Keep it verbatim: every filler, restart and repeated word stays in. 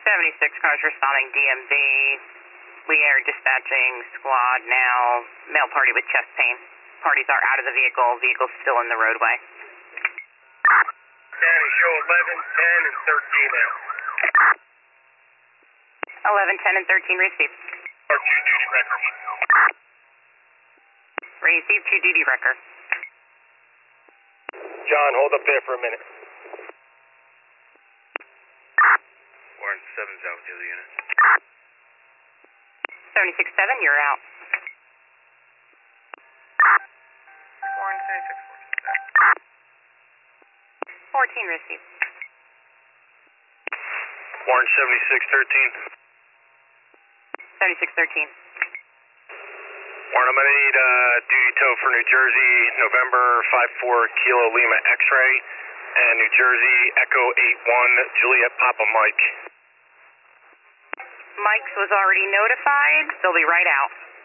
seventy-six cars responding D M V. We are dispatching squad now. Male party with chest pain. Parties are out of the vehicle. Vehicle's still in the roadway. Danny, show eleven, ten, and thirteen now. eleven, ten, and thirteen received. Or two duty record. Receive two duty record. John, hold up there for a minute. Warren seven's out with the other unit. seventy-six seven, you're out. Warren seventy-six fourteen. fourteen received. Warren seventy-six thirteen. seventy-six thirteen. Warren, I'm going to need uh, duty tow for New Jersey, November five four Kilo Lima X-ray, and New Jersey Echo eight one Juliet Papa Mike. Mike's was already notified. They'll be right out.